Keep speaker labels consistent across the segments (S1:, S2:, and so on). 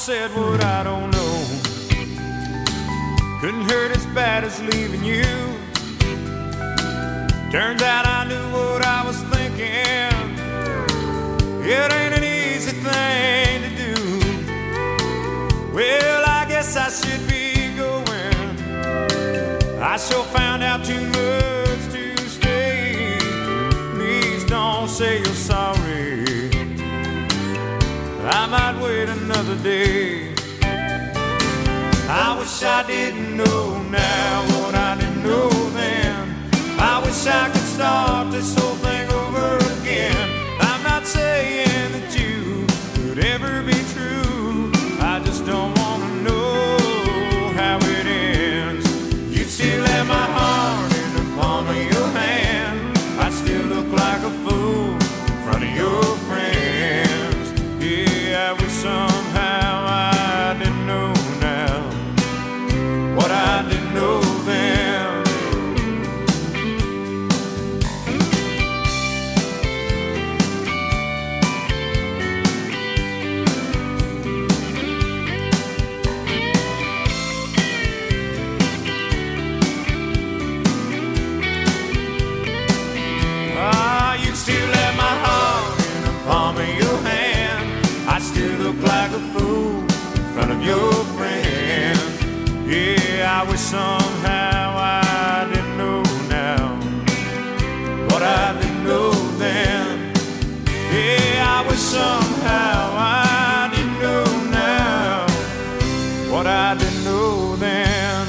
S1: said what I don't know. Couldn't hurt as bad as leaving you. Turns out I knew what I was thinking. It ain't an easy thing to do. Well, I guess I should be going. I sure found out too much to stay. Please don't say you're sorry. I might wait another day. I wish I didn't know now what I didn't know then. I wish I could start this whole thing over again. I'm not saying that you could ever be true. I just don't want to know how it ends. You'd still have my heart in the palm of your hand. I'd still look like a fool in front of your friends. Yeah, I wish somehow I didn't know now what I didn't know then. Still have my heart in the palm of your hand. I still look like a fool in front of your friends. Yeah, I wish somehow I didn't know now what I didn't know then. Yeah, I wish somehow I didn't know now what I didn't know then.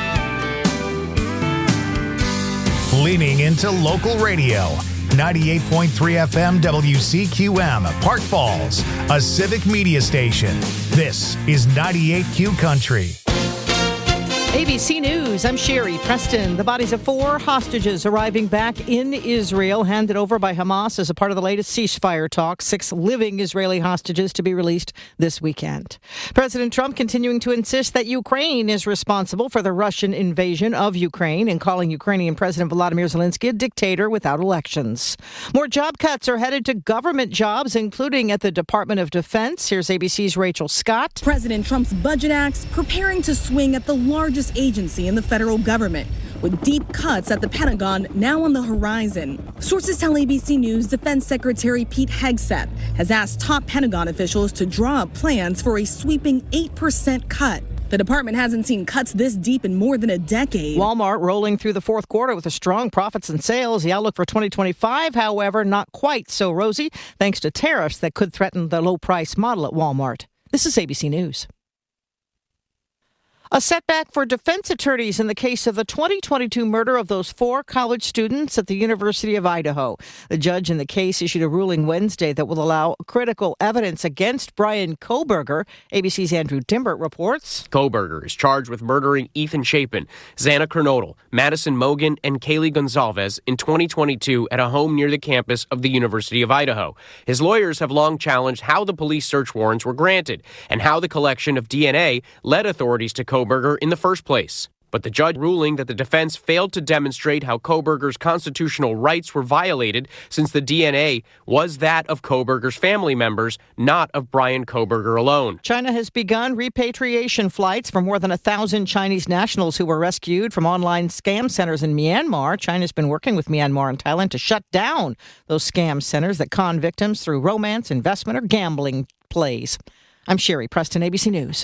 S2: Leaning into local radio. 98.3 FM WCQM, Park Falls, a civic media station. This is 98Q Country.
S3: ABC News, I'm Sherry Preston. The bodies of 4 hostages arriving back in Israel, handed over by Hamas as a part of the latest ceasefire talks. 6 living Israeli hostages to be released this weekend. President Trump continuing to insist that Ukraine is responsible for the Russian invasion of Ukraine and calling Ukrainian President Volodymyr Zelensky a dictator without elections. More job cuts are headed to government jobs, including at the Department of Defense. Here's ABC's Rachel Scott.
S4: President Trump's budget acts preparing to swing at the largest agency in the federal government, with deep cuts at the Pentagon now on the horizon. Sources tell ABC News Defense Secretary Pete Hegseth has asked top Pentagon officials to draw up plans for a sweeping 8% cut. The department hasn't seen cuts this deep in more than a decade.
S3: Walmart rolling through the fourth quarter with a strong profits and sales. The outlook for 2025, however, not quite so rosy, thanks to tariffs that could threaten the low-price model at Walmart. This is ABC News. A setback for defense attorneys in the case of the 2022 murder of those 4 college students at the University of Idaho. The judge in the case issued a ruling Wednesday that will allow critical evidence against Bryan Kohberger. ABC's Andrew Dimbert reports.
S5: Kohberger is charged with murdering Ethan Chapin, Xana Kernodle, Madison Mogen, and Kaylee Gonzalez in 2022 at a home near the campus of the University of Idaho. His lawyers have long challenged how the police search warrants were granted and how the collection of DNA led authorities to Kohberger in the first place. But the judge ruling that the defense failed to demonstrate how Kohberger's constitutional rights were violated since the DNA was that of Kohberger's family members, not of Bryan Kohberger alone.
S3: China has begun repatriation flights for more than 1,000 Chinese nationals who were rescued from online scam centers in Myanmar. China's been working with Myanmar and Thailand to shut down those scam centers that con victims through romance, investment, or gambling plays. I'm Sherry Preston, ABC News.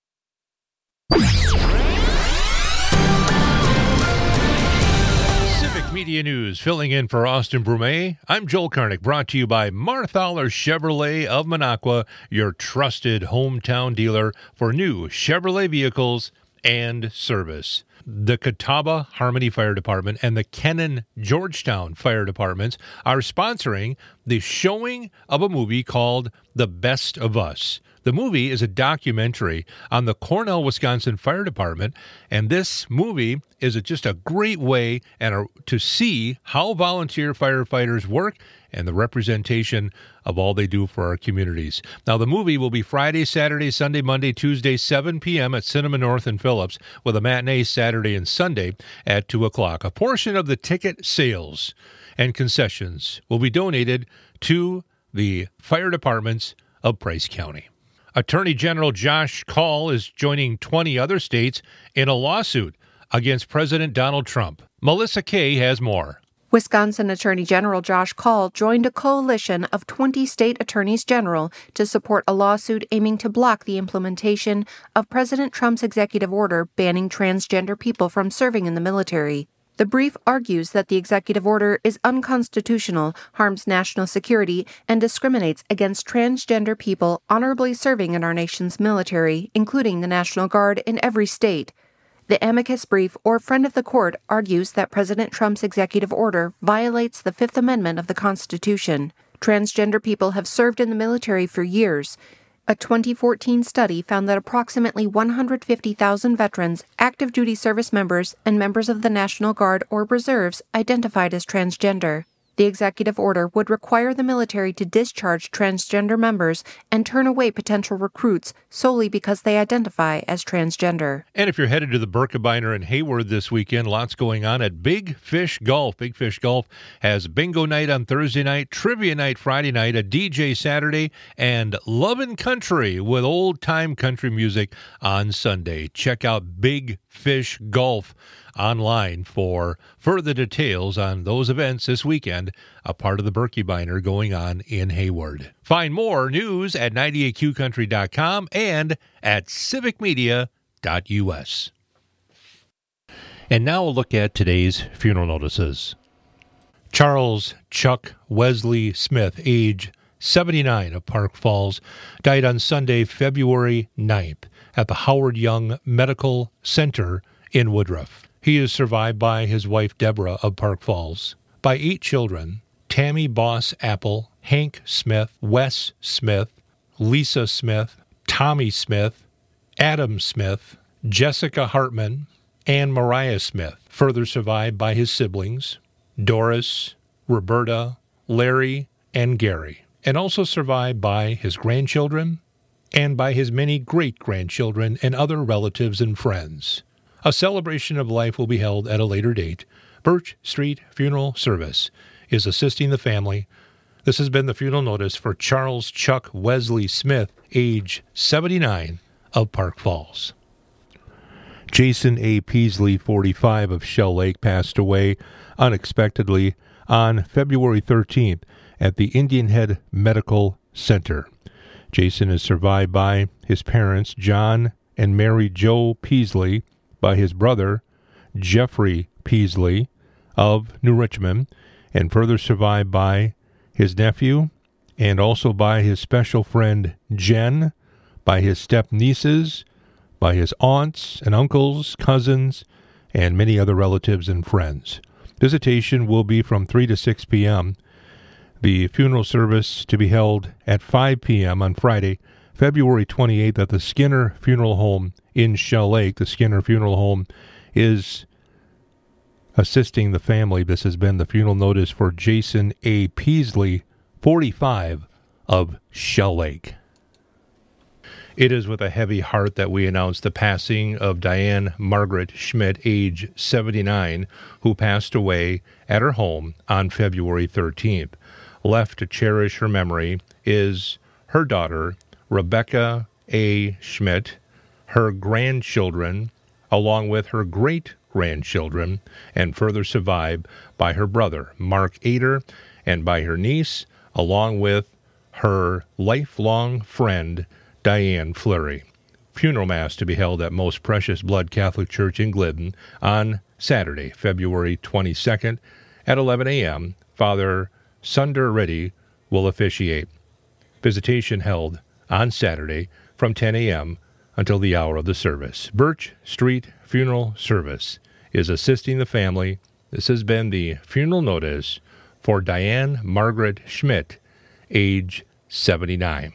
S6: Civic Media News, filling in for Austin Brumet. I'm Joel Karnick, brought to you by Marthaler Chevrolet of Minocqua, your trusted hometown dealer for new Chevrolet vehicles and service. The Catawba Harmony Fire Department and the Kennan Georgetown Fire Departments are sponsoring the showing of a movie called The Best of Us. The movie is a documentary on the Cornell, Wisconsin Fire Department, and this movie is just a great way to see how volunteer firefighters work and the representation of all they do for our communities. Now, the movie will be Friday, Saturday, Sunday, Monday, Tuesday, 7 p.m. at Cinema North in Phillips, with a matinee Saturday and Sunday at 2 o'clock. A portion of the ticket sales and concessions will be donated to the fire departments of Price County. Attorney General Josh Kaul is joining 20 other states in a lawsuit against President Donald Trump. Melissa Kay has more.
S7: Wisconsin Attorney General Josh Kaul joined a coalition of 20 state attorneys general to support a lawsuit aiming to block the implementation of President Trump's executive order banning transgender people from serving in the military. The brief argues that the executive order is unconstitutional, harms national security, and discriminates against transgender people honorably serving in our nation's military, including the National Guard in every state. The amicus brief, or friend of the court, argues that President Trump's executive order violates the Fifth Amendment of the Constitution. Transgender people have served in the military for years. A 2014 study found that approximately 150,000 veterans, active duty service members, and members of the National Guard or Reserves identified as transgender. The executive order would require the military to discharge transgender members and turn away potential recruits solely because they identify as transgender.
S6: And if you're headed to the Birkebeiner in Hayward this weekend, lots going on at Big Fish Golf. Big Fish Golf has bingo night on Thursday night, trivia night Friday night, a DJ Saturday, and Lovin' Country with old-time country music on Sunday. Check out Big Fish Golf online for further details on those events this weekend, a part of the Birkebeiner going on in Hayward. Find more news at 98qcountry.com and at civicmedia.us. And now a look at today's funeral notices. Charles Chuck Wesley Smith, age 79, of Park Falls, died on Sunday, February 9th at the Howard Young Medical Center in Woodruff. He is survived by his wife, Deborah, of Park Falls, by 8 children: Tammy Boss Apple, Hank Smith, Wes Smith, Lisa Smith, Tommy Smith, Adam Smith, Jessica Hartman, and Mariah Smith. Further survived by his siblings, Doris, Roberta, Larry, and Gary. And also survived by his grandchildren and by his many great-grandchildren and other relatives and friends. A celebration of life will be held at a later date. Birch Street Funeral Service is assisting the family. This has been the funeral notice for Charles Chuck Wesley Smith, age 79, of Park Falls. Jason A. Peasley, 45, of Shell Lake, passed away unexpectedly on February 13th at the Indian Head Medical Center. Jason is survived by his parents, John and Mary Jo Peasley, by his brother, Jeffrey Peasley of New Richmond, and further survived by his nephew, and also by his special friend, Jen, by his step-nieces, by his aunts and uncles, cousins, and many other relatives and friends. Visitation will be from 3 to 6 p.m., the funeral service to be held at 5 p.m. on Friday, February 28th at the Skinner Funeral Home in Shell Lake. The Skinner Funeral Home is assisting the family. This has been the funeral notice for Jason A. Peasley, 45, of Shell Lake. It is with a heavy heart that we announce the passing of Diane Margaret Schmidt, age 79, who passed away at her home on February 13th. Left to cherish her memory is her daughter, Rebecca A. Schmidt, her grandchildren, along with her great-grandchildren, and further survived by her brother, Mark Ader, and by her niece, along with her lifelong friend, Diane Fleury. Funeral Mass to be held at Most Precious Blood Catholic Church in Glidden on Saturday, February 22nd at 11 a.m. Father Sunder Reddy will officiate. Visitation held on Saturday from 10 a.m. until the hour of the service. Birch Street Funeral Service is assisting the family. This has been the funeral notice for Diane Margaret Schmidt, age 79.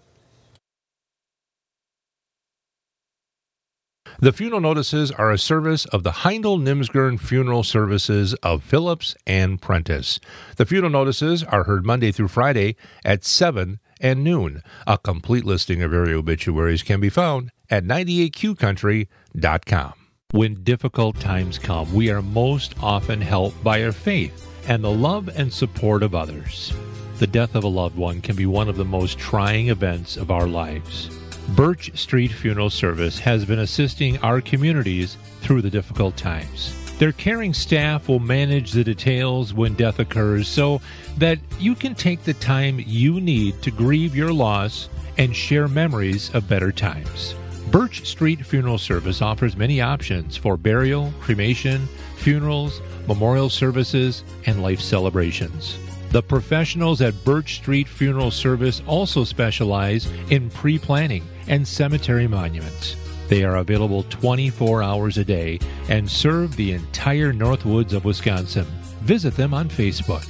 S6: The funeral notices are a service of the Heindel-Nimsgern Funeral Services of Phillips and Prentice. The funeral notices are heard Monday through Friday at 7 and noon. A complete listing of area obituaries can be found at 98qcountry.com. When difficult times come, we are most often helped by our faith and the love and support of others. The death of a loved one can be one of the most trying events of our lives. Birch Street Funeral Service has been assisting our communities through the difficult times. Their caring staff will manage the details when death occurs so that you can take the time you need to grieve your loss and share memories of better times. Birch Street Funeral Service offers many options for burial, cremation, funerals, memorial services, and life celebrations. The professionals at Birch Street Funeral Service also specialize in pre-planning and cemetery monuments. They are available 24 hours a day and serve the entire Northwoods of Wisconsin. Visit them on Facebook.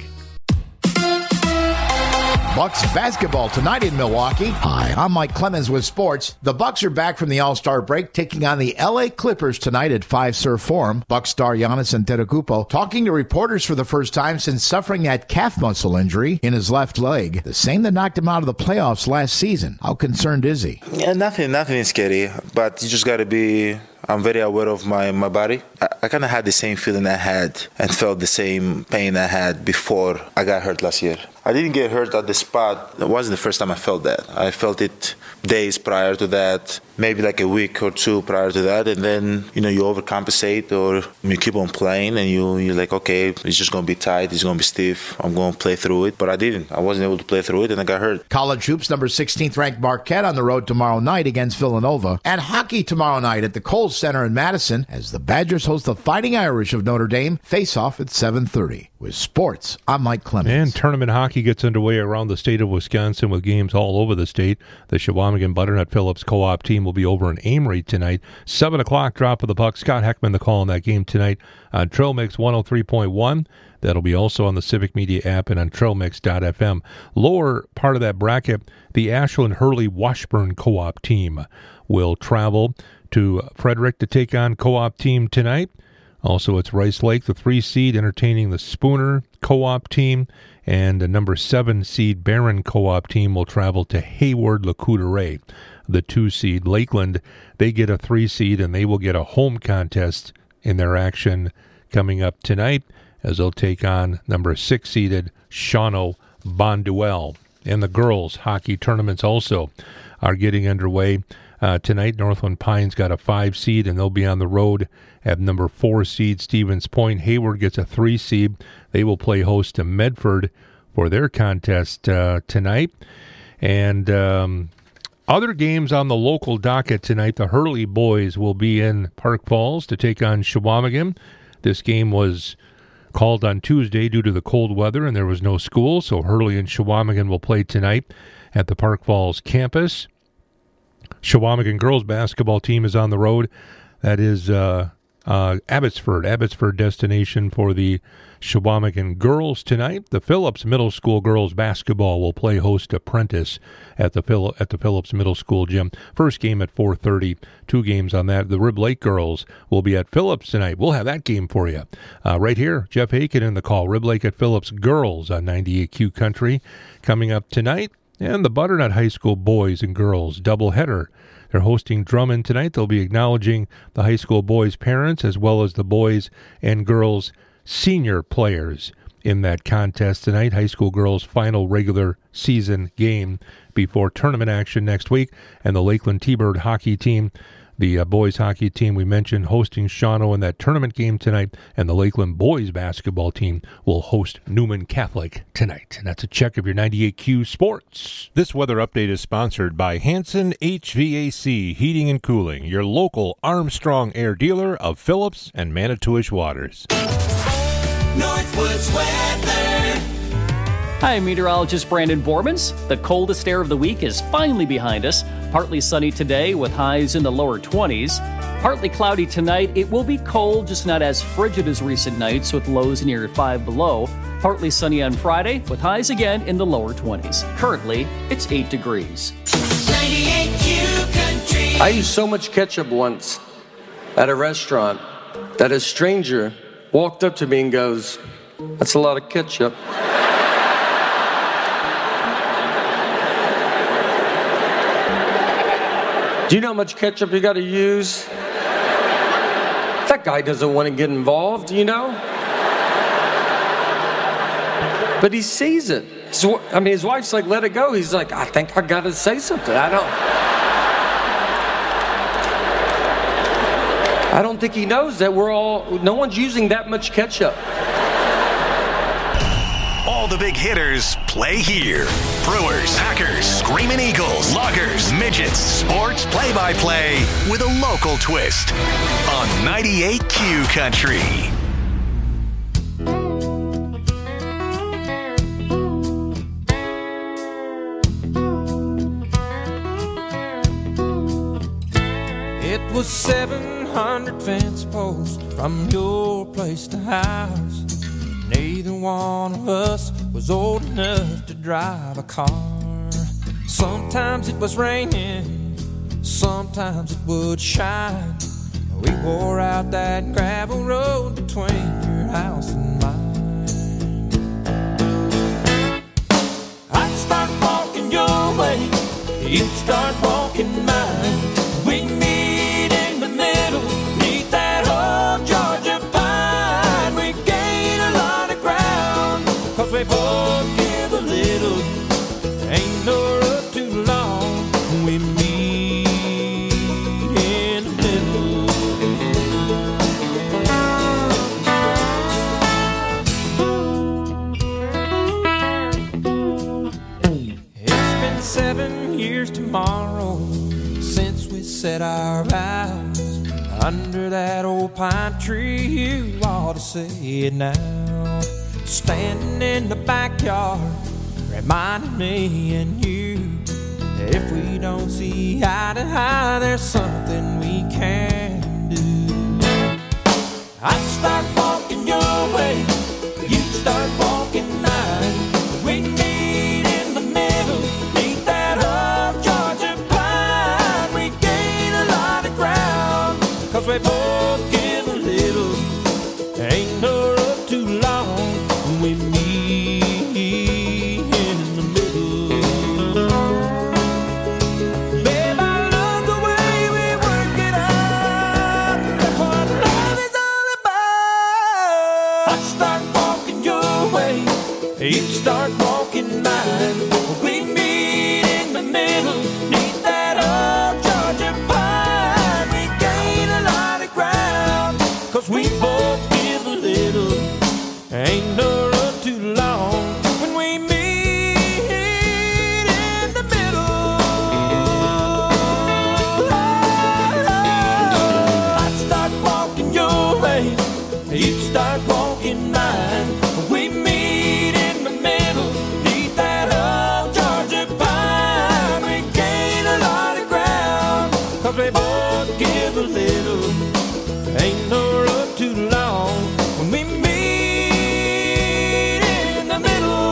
S8: Bucks basketball tonight in Milwaukee. Hi, I'm Mike Clemens with sports. The Bucks are back from the All-Star break, taking on the LA Clippers tonight at Fiserv Forum. Bucks star Giannis Antetokounmpo talking to reporters for the first time since suffering that calf muscle injury in his left leg, the same that knocked him out of the playoffs last season. How concerned is he?
S9: Yeah, nothing is scary, but you just got to be... I'm very aware of my body. I kind of had the same feeling I had and felt the same pain I had before I got hurt last year. I didn't get hurt at the spot. It wasn't the first time I felt that. I felt it days prior to that, maybe like a week or two prior to that, and then, you overcompensate or you keep on playing and you're like, okay, it's just going to be tight, it's going to be stiff, I'm going to play through it. But I didn't. I wasn't able to play through it and I got hurt.
S8: College hoops, number 16th ranked Marquette on the road tomorrow night against Villanova. And hockey tomorrow night at the Kohl's Center in Madison as the Badgers host the Fighting Irish of Notre Dame. Face off at 7:30. With sports, I'm Mike Clemens.
S6: And tournament hockey gets underway around the state of Wisconsin with games all over the state. The Shawamigan Butternut Phillips co-op team will be over in Amory tonight. 7 o'clock drop of the puck. Scott Heckman the call on that game tonight on Trail Mix 103.1. That'll be also on the Civic Media app and on trailmix.fm. Lower part of that bracket, the Ashland Hurley Washburn co-op team will travel to Frederick to take on co-op team tonight. Also, it's Rice Lake, the 3 seed, entertaining the Spooner co-op team, and the number 7 seed Barron co-op team will travel to Hayward-Le the 2 seed. Lakeland, they get a 3 seed, and they will get a home contest in their action coming up tonight as they'll take on number 6 seeded Shawano Bonduelle. And the girls' hockey tournaments also are getting underway. Tonight, Northland Pines got a 5 seed, and they'll be on the road at number 4 seed Stevens Point. Hayward gets a 3 seed. They will play host to Medford for their contest tonight. And other games on the local docket tonight, the Hurley boys will be in Park Falls to take on Shawamigan. This game was called on Tuesday due to the cold weather, and there was no school, so Hurley and Shawamigan will play tonight at the Park Falls campus. Shawamigan girls basketball team is on the road. That is Abbotsford destination for the Shawamigan girls tonight. The Phillips Middle School girls basketball will play host to Prentice at the Phillips Middle School gym. First game at 4:30. 2 games on that. The Rib Lake girls will be at Phillips tonight. We'll have that game for you right here. Jeff Aiken in the call. Rib Lake at Phillips girls on 98Q Country coming up tonight. And the Butternut High School boys and girls doubleheader. They're hosting Drummond tonight. They'll be acknowledging the high school boys' parents as well as the boys and girls' senior players in that contest tonight. High school girls' final regular season game before tournament action next week. And the Lakeland T-Bird hockey team, the boys hockey team we mentioned, hosting Shawano in that tournament game tonight. And the Lakeland boys basketball team will host Newman Catholic tonight. And that's a check of your 98Q Sports. This weather update is sponsored by Hanson HVAC Heating and Cooling, your local Armstrong Air dealer of Phillips and Manitowish Waters.
S10: Northwoods weather.
S11: Hi, meteorologist Brandon Bormans. The coldest air of the week is finally behind us. Partly sunny today with highs in the lower 20s. Partly cloudy tonight. It will be cold, just not as frigid as recent nights with lows near 5 below. Partly sunny on Friday with highs again in the lower 20s. Currently, it's 8 degrees.
S10: 98Q Country.
S12: I used so much ketchup once at a restaurant that a stranger walked up to me and goes, "That's a lot of ketchup." Do you know how much ketchup you got to use? That guy doesn't want to get involved, you know? But he sees it. His wife's like, "Let it go." He's like, "I think I got to say something. I don't." I don't think he knows that no one's using that much ketchup.
S13: All the big hitters play here. Brewers, Packers, Screaming Eagles, Loggers, Midgets, sports play-by-play with a local twist on 98Q Country.
S1: It was 700 fence posts from your place to ours. Neither one of us was old enough to drive a car. Sometimes it was raining, sometimes it would shine. We wore out that gravel road between your house and mine. I'd start walking your way, you'd start walking mine. We'd meet in the middle, meet that old Georgia pine. We gain a lot of ground, 'cause we both give a little. Ain't no road too long, we meet in the middle. It's been 7 years tomorrow since we said our vows under that old pine tree. You ought to say it now. Standing in the backyard, reminding me and you that if we don't see eye to eye, there's something we can do. I'd start walking your way, you'd start walking mine. We meet in the middle, meet that old Georgia pine. We gain a lot of ground, 'cause we both give a little. Ain't no road too long, we meet in the middle. Babe, I love the way we work it out. That's what love is all about. I'd start walking your way, you'd start walking mine. We meet in the middle, meet that old Georgia pine. We gain a lot of ground, 'cause we both give a little. Ain't no road too long when we meet in the middle. I'd start walking your way, you'd start walking mine. We meet in the middle, meet that old Georgia pine. We gain a lot of ground, 'cause we both give a little. Ain't no road too long when we meet in the middle.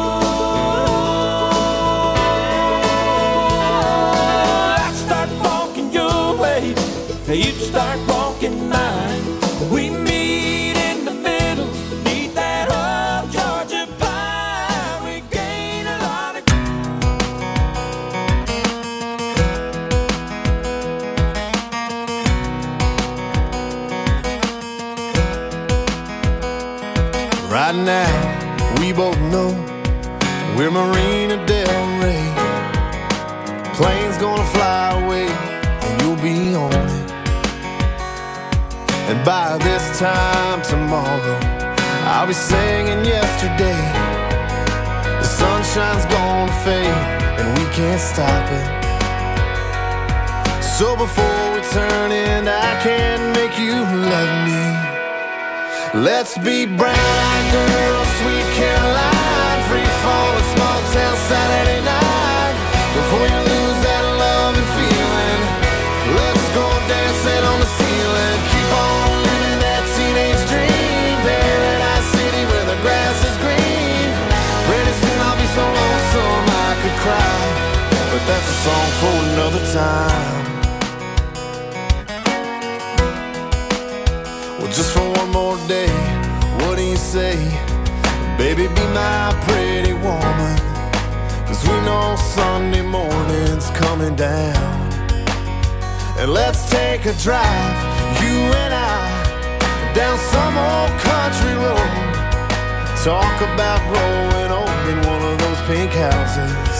S1: I'd start walking your way, you'd start walking mine. We meet in the middle, meet that old Georgia pine. We gain a lot of.
S14: Right now, we both know we're Marina Del Rey. Plane's gonna fly away, and you'll be on it. And by this time tomorrow, I'll be singing yesterday. The sunshine's gonna fade, and we can't stop it. So before we turn in, I can't make you love me. Let's be brown-eyed girls, sweet Caroline, free fall, a small town Saturday night. Before you lose that love and feeling, let's go dancing on the ceiling. Keep on living that teenage dream, Paradise City where the grass is green. Pretty soon I'll be so lonesome I could cry, but that's a song for another time. Well, just for one more day, what do you say? Baby, be my pretty woman, 'cause we know Sunday morning's coming down. And let's take a drive, you and I, down some old country road. Talk about growing old in one of those pink houses.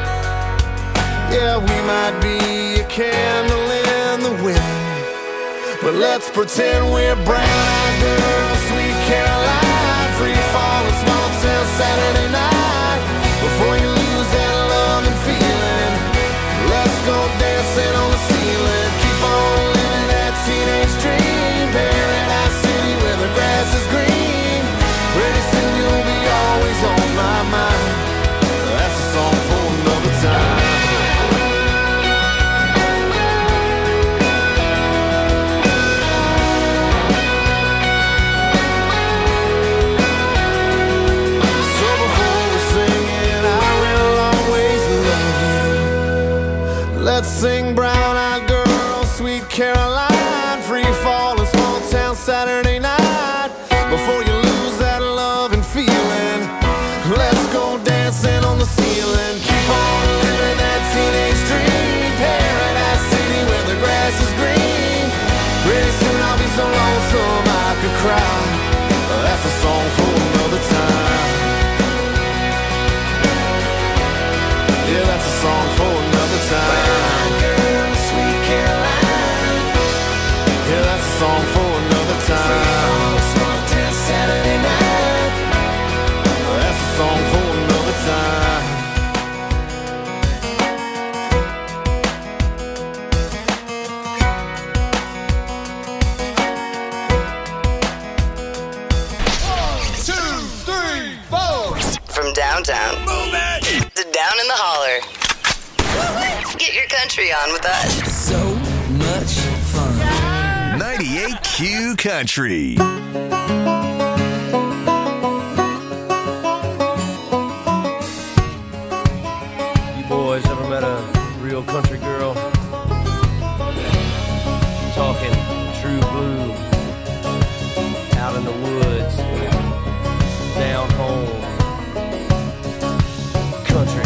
S14: Yeah, we might be a candle in the wind, But let's pretend we're brown-eyed girls, sweet Caroline, free fall, a small town Saturday night. Before you lose that love and feeling, let's go dancing on the ceiling. Keep on living that teenage dream, Paradise City where the grass is green. Pretty soon you'll be always on my mind. That's a song for another time. Let's sing brown-eyed girl, sweet Caroline, free fall, a small town Saturday night. Before you lose that love and feeling, let's go dancing on the ceiling. Keep on living that teenage dream, Paradise City where the grass is green. Pretty soon I'll be so lonesome I could cry. That's a song for another time. Yeah, that's a song for another time. Song for another time. Small town Saturday night. That's a song for another time.
S15: One, two, three, four. From downtown to down in the holler. Get your country on with us.
S10: So much fun.
S13: 98Q Country.
S16: You boys ever met a real country girl? Talking true blue, out in the woods, down home, country.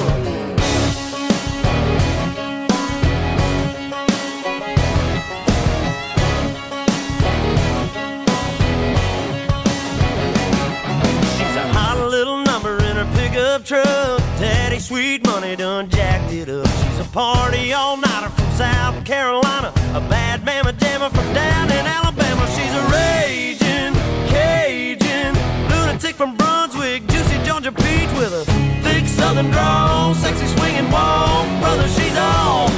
S16: Truck, daddy sweet money done jacked it up. She's a party all-nighter from South Carolina, a bad mamma jamma from down in Alabama. She's a raging Cajun lunatic from Brunswick, juicy Georgia peach with a thick southern drawl, sexy swinging walk. Brother, she's all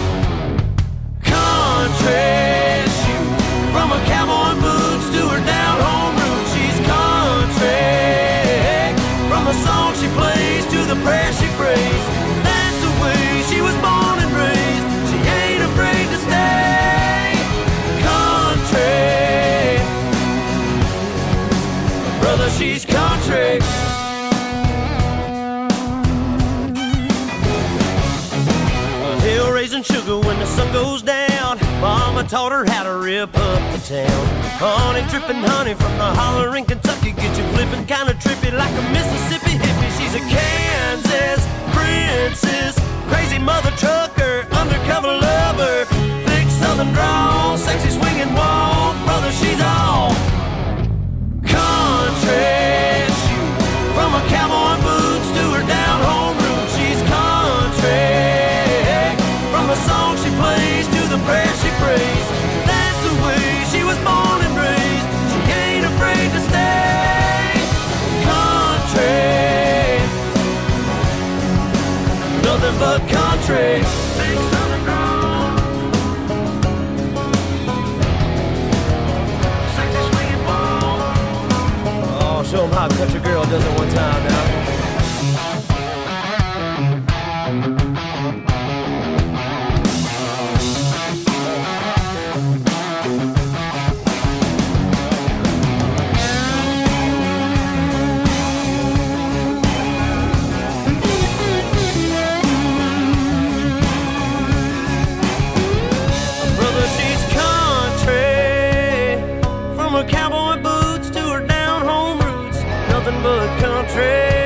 S16: country. She, from her cowboy boots to her down home roots, she's country. From the song she plays to the prayer she prays, that's the way she was born and raised. She ain't afraid to stay country. Brother, she's country. A hill raising sugar when the sun goes down. Mama taught her how to rip up the town. Honey dripping honey from the holler in Kentucky, get you flipping kinda trippy like a Mississippi hippie. She's a Kansas princess, crazy mother trucker, undercover lover, thick southern drawl, sexy swinging walk. Brother, she's all country. She, from her cowboy boots to her down home roots, she's country. From the song she plays to the prayer she prays, that's the way she was born and raised. She ain't afraid to stay country. Nothing but country. Big southern drawl, sexy swinging ball. Oh, show 'em how a country girl does it one time now. Cowboy boots to her down home roots, nothing but country.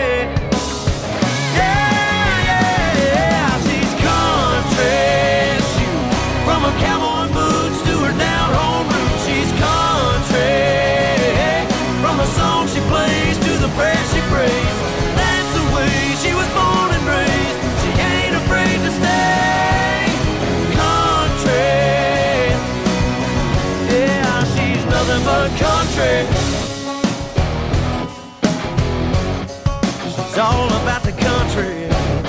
S16: She's all about the country.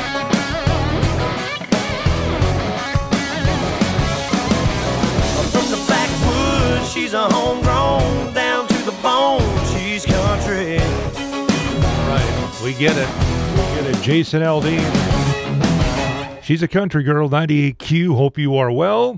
S16: From the backwoods, she's a homegrown, down to the bone, she's country.
S6: Right, we get it. Jason Aldean. She's a country girl, 98Q. Hope you are well.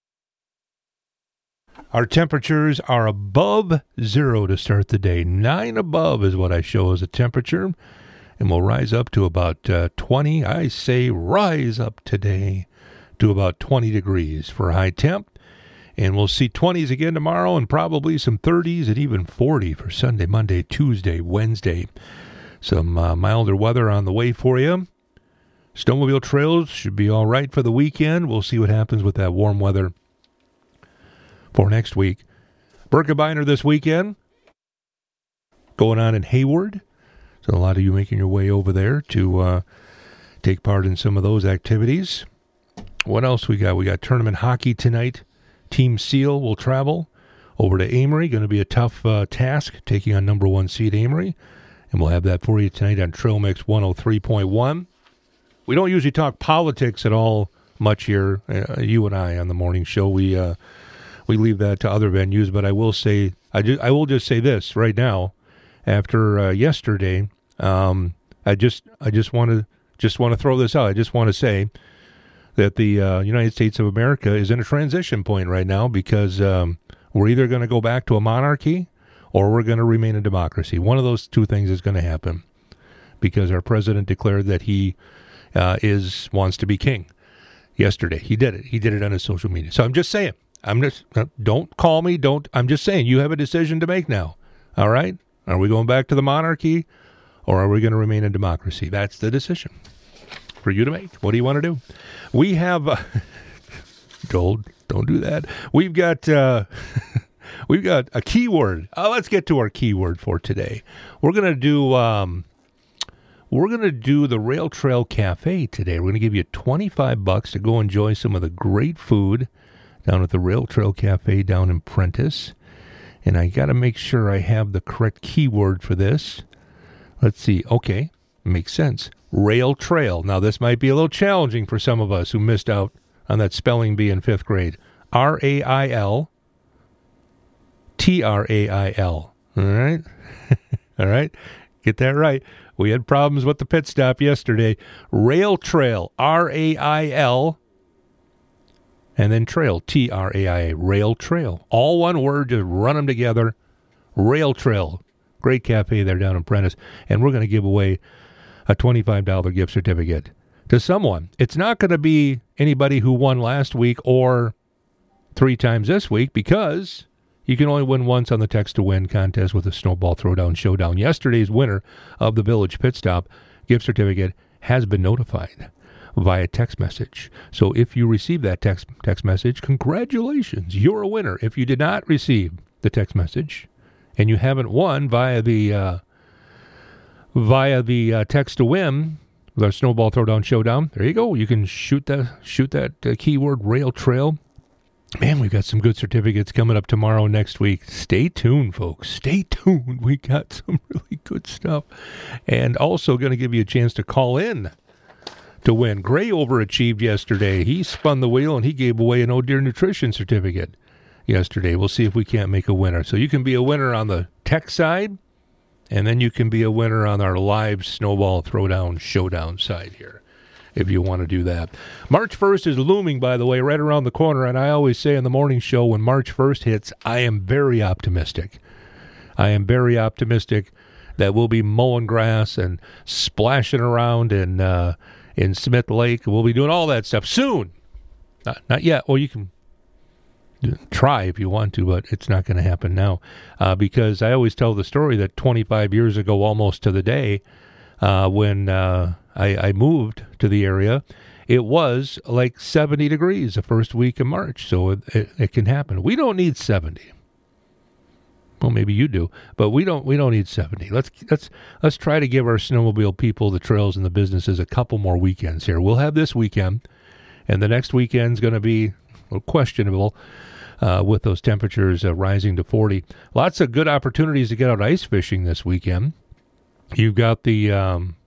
S6: Our temperatures are above 0 to start the day. 9 above is what I show as a temperature. And we'll rise up to about 20. I say rise up today to about 20 degrees for high temp. And we'll see 20s again tomorrow and probably some 30s and even 40 for Sunday, Monday, Tuesday, Wednesday. Some milder weather on the way for you. Snowmobile trails should be all right for the weekend. We'll see what happens with that warm weather for next week. Birkebeiner this weekend going on in Hayward. So a lot of you making your way over there to take part in some of those activities. What else we got? We got tournament hockey tonight. Team Seal will travel over to Amory. Going to be a tough task taking on number 1 seed Amory. And we'll have that for you tonight on Trail Mix 103.1. We don't usually talk politics at all much here, you and I, on the morning show. We leave that to other venues, but I will say, I will just say this right now. After yesterday, I just want to throw this out. I just want to say that the United States of America is in a transition point right now because we're either going to go back to a monarchy or we're going to remain a democracy. One of those two things is going to happen because our president declared that he wants to be king yesterday. He did it. He did it on his social media. So I'm just saying. Don't call me. I'm just saying you have a decision to make now. All right? Are we going back to the monarchy or are we going to remain a democracy? That's the decision for you to make. What do you want to do? We have don't do that. We've got a keyword. Let's get to our keyword for today. We're going to do the Rail Trail Cafe today. We're going to give you $25 to go enjoy some of the great food down at the Rail Trail Cafe down in Prentice. And I got to make sure I have the correct keyword for this. Let's see. Okay, makes sense. Rail Trail. Now, this might be a little challenging for some of us who missed out on that spelling bee in 5th grade. R-A-I-L. T-R-A-I-L. All right? All right? Get that right. We had problems with the pit stop yesterday. Rail Trail. R-A-I-L. And then trail, T-R-A-I-A, Rail Trail. All one word, just run them together. Rail Trail. Great cafe there down in Prentice. And we're going to give away a $25 gift certificate to someone. It's not going to be anybody who won last week or 3 times this week because you can only win once on the Text to Win contest with the Snowball Throwdown Showdown. Yesterday's winner of the Village Pit Stop gift certificate has been notified via text message. So if you receive that text message, congratulations, you're a winner. If you did not receive the text message and you haven't won via the text to win with our Snowball Throwdown Showdown, there you go. You can shoot that keyword Rail Trail. Man, we've got some good certificates coming up tomorrow and next week. Stay tuned, folks. Stay tuned. We got some really good stuff. And also going to give you a chance to call in to win. Gray overachieved yesterday. He spun the wheel and he gave away an Oh Dear Nutrition certificate yesterday. We'll see if we can't make a winner. So you can be a winner on the tech side, and then you can be a winner on our live Snowball Throwdown Showdown side here, if you want to do that. March 1st is looming, by the way, right around the corner, and I always say in the morning show when March 1st hits, I am very optimistic. I am very optimistic that we'll be mowing grass and splashing around in Smith Lake. We'll be doing all that stuff soon. Not yet. Well, you can try if you want to, but it's not going to happen now because I always tell the story that 25 years ago, almost to the day, when I moved to the area, it was like 70 degrees the first week of March, so it can happen. We don't need 70. Well, maybe you do, but we don't need 70. Let's try to give our snowmobile people, the trails, and the businesses a couple more weekends here. We'll have this weekend, and the next weekend's going to be a little questionable with those temperatures rising to 40. Lots of good opportunities to get out ice fishing this weekend. You've got the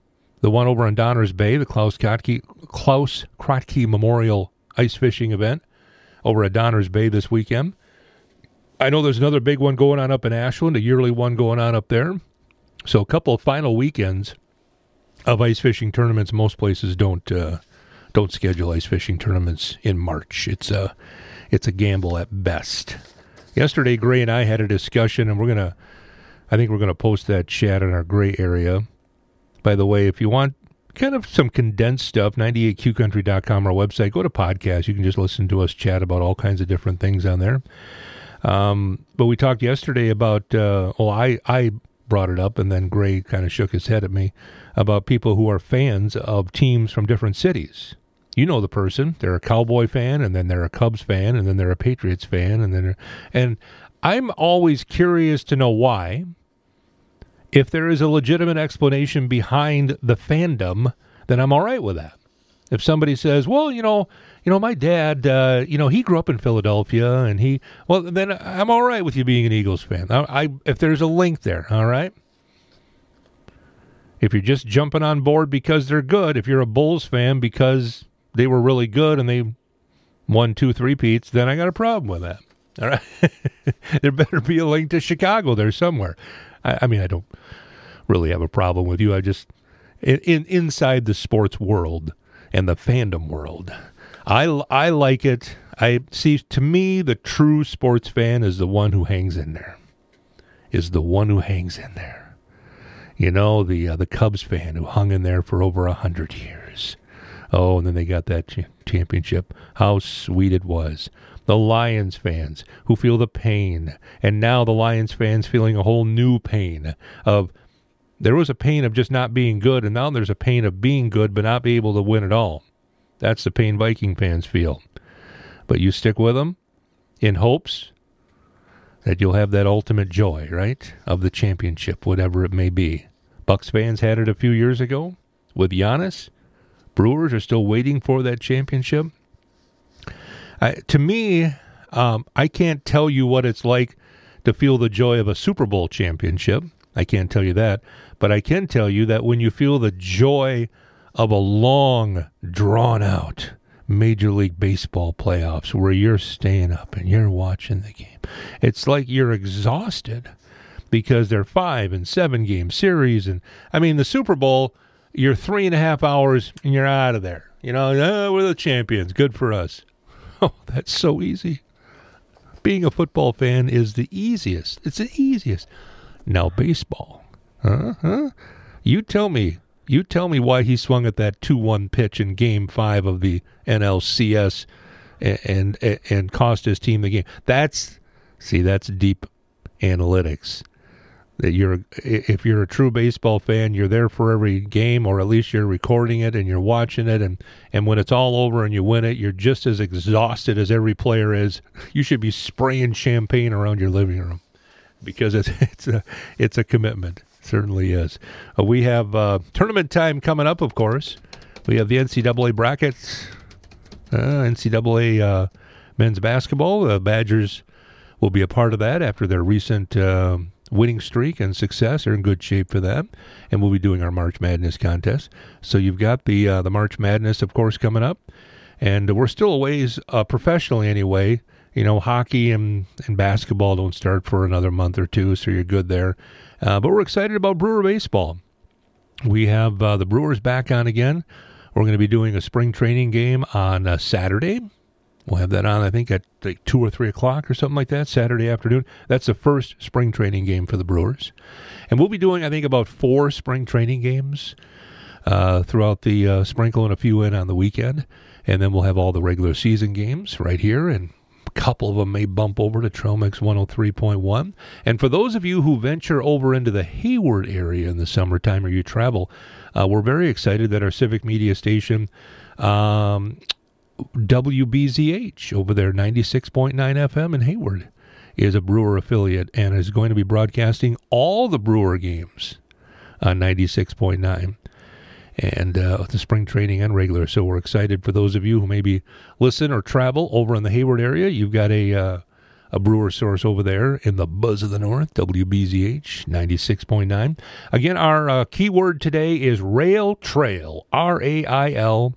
S6: the one over on Downers Bay, the Klaus Kratke Memorial Ice Fishing Event over at Downers Bay this weekend. I know there's another big one going on up in Ashland, a yearly one going on up there. So a couple of final weekends of ice fishing tournaments. Most places don't schedule ice fishing tournaments in March. It's a gamble at best. Yesterday, Gray and I had a discussion, and I think we're gonna post that chat in our Gray area. By the way, if you want kind of some condensed stuff, 98qcountry.com, our website, go to podcast. You can just listen to us chat about all kinds of different things on there. But we talked yesterday about, I brought it up, and then Gray kind of shook his head at me about people who are fans of teams from different cities. You know the person. They're a Cowboy fan, and then they're a Cubs fan, and then they're a Patriots fan, and I'm always curious to know why. If there is a legitimate explanation behind the fandom, then I'm all right with that. If somebody says, well, my dad, he grew up in Philadelphia, and then I'm all right with you being an Eagles fan. If there's a link there, all right? If you're just jumping on board because they're good, if you're a Bulls fan because they were really good and they won 2 3-peats, then I got a problem with that. All right? There better be a link to Chicago there somewhere. I mean, I don't really have a problem with you. I just, inside the sports world and the fandom world, I like it. I see, to me, the true sports fan is the one who hangs in there. You know, the Cubs fan who hung in there for over 100 years. Oh, and then they got that championship. How sweet it was. The Lions fans who feel the pain, and now the Lions fans feeling a whole new pain of, there was a pain of just not being good, and now there's a pain of being good but not be able to win it all. That's the pain Viking fans feel. But you stick with them in hopes that you'll have that ultimate joy, right, of the championship, whatever it may be. Bucks fans had it a few years ago with Giannis. Brewers are still waiting for that championship. To me, I can't tell you what it's like to feel the joy of a Super Bowl championship. I can't tell you that. But I can tell you that when you feel the joy of a long, drawn-out Major League Baseball playoffs where you're staying up and you're watching the game, it's like you're exhausted because they're 5 and 7 game series. And I mean, the Super Bowl, you're 3.5 hours and you're out of there. We're the champions. Good for us. Oh, that's so easy. Being a football fan is the easiest. It's the easiest. Now baseball. You tell me why he swung at that 2-1 pitch in Game 5 of the NLCS and cost his team the game. That's deep analytics. That if you're a true baseball fan, you're there for every game, or at least you're recording it and you're watching it, and when it's all over and you win it, you're just as exhausted as every player is. You should be spraying champagne around your living room because it's a commitment. It certainly is. We have tournament time coming up, of course. We have the NCAA brackets, NCAA men's basketball. The Badgers will be a part of that after their recent winning streak and success. They're in good shape for that, and we'll be doing our March Madness contest. So you've got the March Madness, of course, coming up, and we're still a ways professionally anyway. Hockey and basketball don't start for another month or two, so you're good there. But we're excited about Brewer baseball. We have the Brewers back on again. We're going to be doing a spring training game on Saturday. We'll have that on, I think, at like 2 or 3 o'clock or something like that, Saturday afternoon. That's the first spring training game for the Brewers. And we'll be doing, I think, about 4 spring training games throughout the sprinkling a few in on the weekend. And then we'll have all the regular season games right here, and a couple of them may bump over to Tromix 103.1. And for those of you who venture over into the Hayward area in the summertime or you travel, we're very excited that our civic media station, WBZH over there, 96.9 FM in Hayward, is a Brewer affiliate and is going to be broadcasting all the Brewer games on 96.9 and the spring training and regular. So we're excited for those of you who maybe listen or travel over in the Hayward area. You've got a a brewer source over there in the buzz of the north, WBZH 96.9. Again, our keyword today is rail trail, RAIL